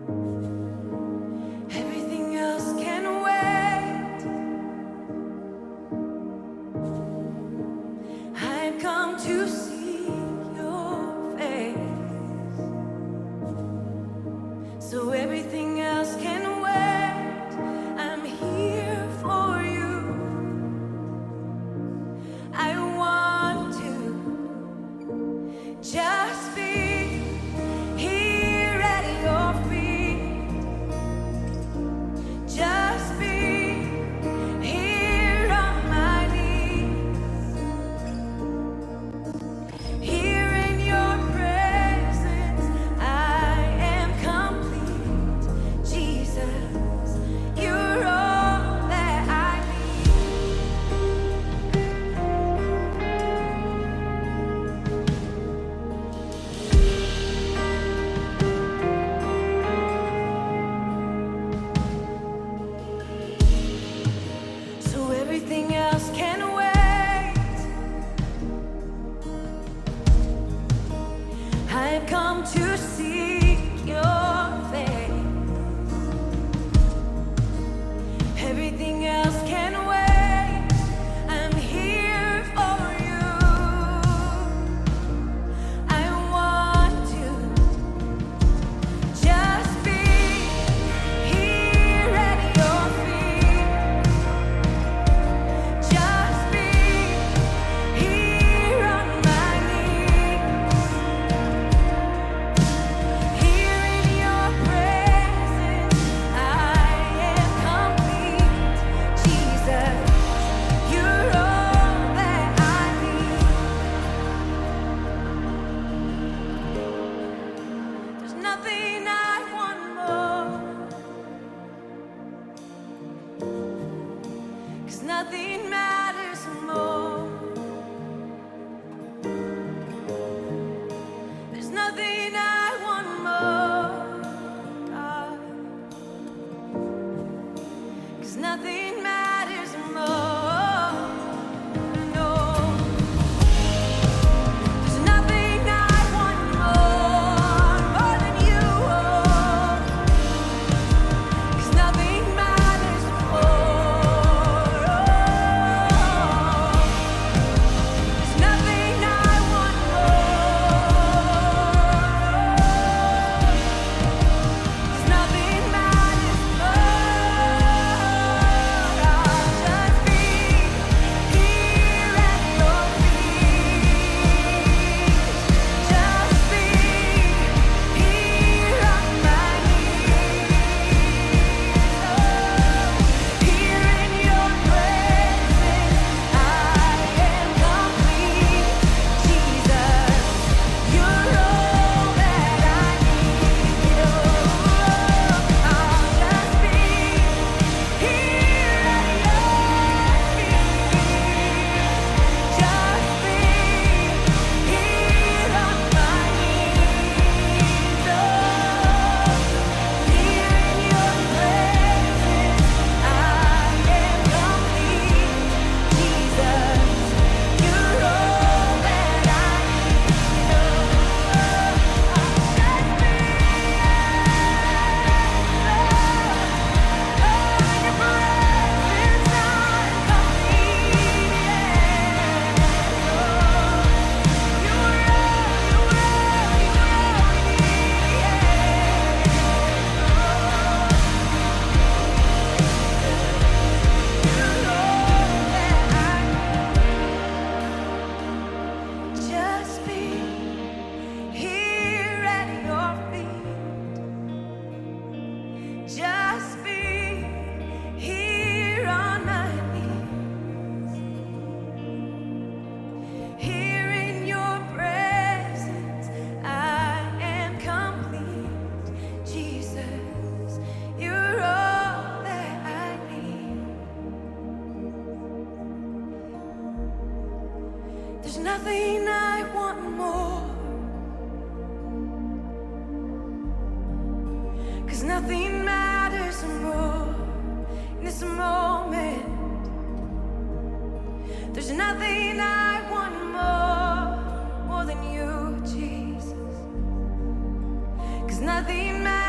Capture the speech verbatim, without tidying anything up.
Everything else can wait. I've come to see your face, so everything else can wait. I'm here for you. I want to just be here at your feet. Just be here on my knees. Here in your presence, I am complete. Jesus, you're all that I need. So everything else can wait. I've come to seek your face. Everything else can wait. I'm here for you. I want to just be here at your feet. Just be here on my knees. Here in your presence, I am complete. Jesus, you're all that I need. There's nothing I want more, 'cause nothing matters more. There's nothing I want more, God, 'cause nothing matters more. No, there's nothing I want more, more than you, oh, 'cause nothing matters more. Oh, there's nothing I want more. There's nothing matters more. I'll just be here at your feet. Just be here on my knees. Oh, here in your presence, I am complete. Jesus, you're all that I need. Oh, I'll just be here at your feet. Just be here on my knees. Oh, here in your presence, I am complete. Jesus, you're all that I need. Oh, I'll just be oh, in your presence, I'm complete. You're all, you're all, you're just be here at your feet. Just be here on my knees. Here in your presence, I am complete. Jesus, you're all that I need. There's nothing I want more, 'cause nothing matters more in this moment. There's nothing I want more, more than you, Jesus. 'Cause nothing matters.